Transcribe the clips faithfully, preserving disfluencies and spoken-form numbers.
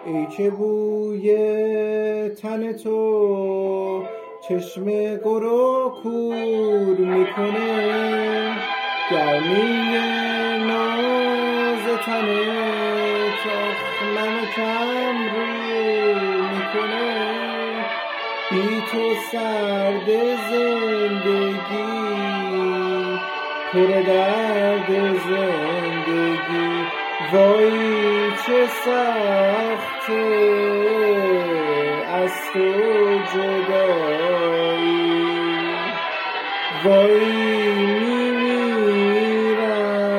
ای که بوی تن تو چشم گرو کور میکنه، گرمی ناز تنت من کم رو میکنه. بی تو سرد زندگی، پر درد زندگی، وای چه سخته از تو جدایی. وای میمیرم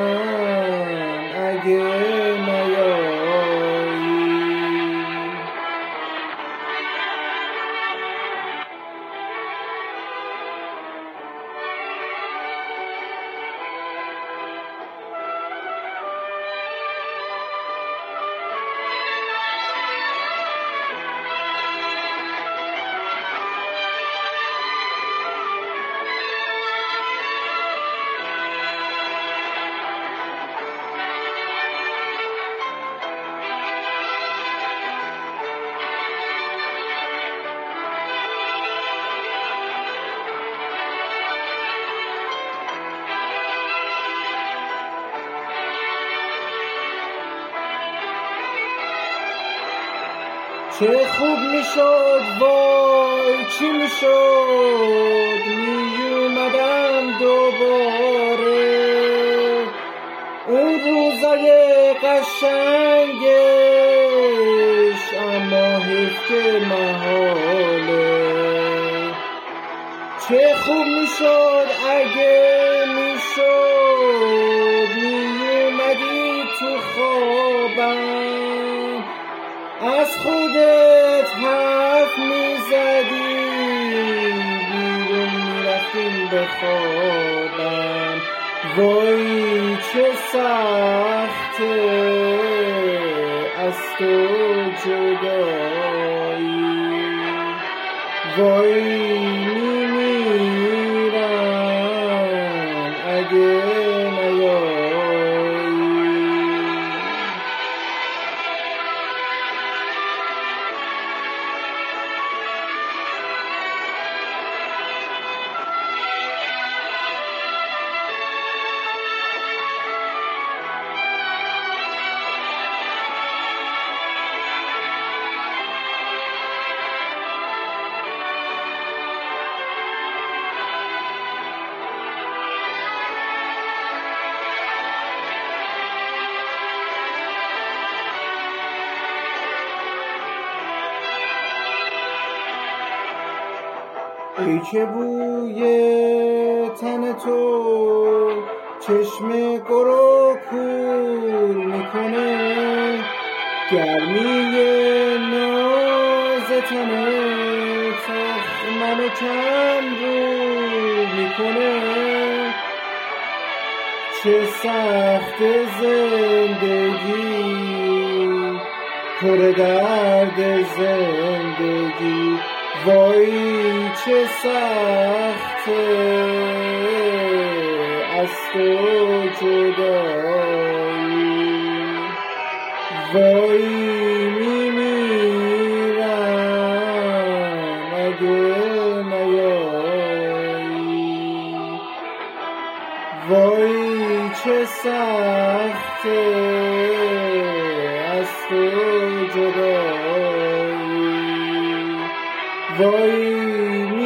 اگه نیایی. چه خوب میشد، وای چی میشد، میومدم دوباره اون روزای قشنگش، اما حیف که محاله. چه خوب میشد اگه میشد، میومدی تو خوابم، از خودت حرف میزدی، بیرون میرفتیم به خوابم. وای چه سخته از تو جدایی. وای میمیرم اگه نیایی. ای که بوی تن تو چشم گرو کور میکنه، گرمی ناز تنت منو کم رو میکنه. چه سخت زندگی، پر درد زندگی، وای چه سخته از تو جدایی. وای میمیرم اگه نیایی. وای چه سخته از تو جدایی. وای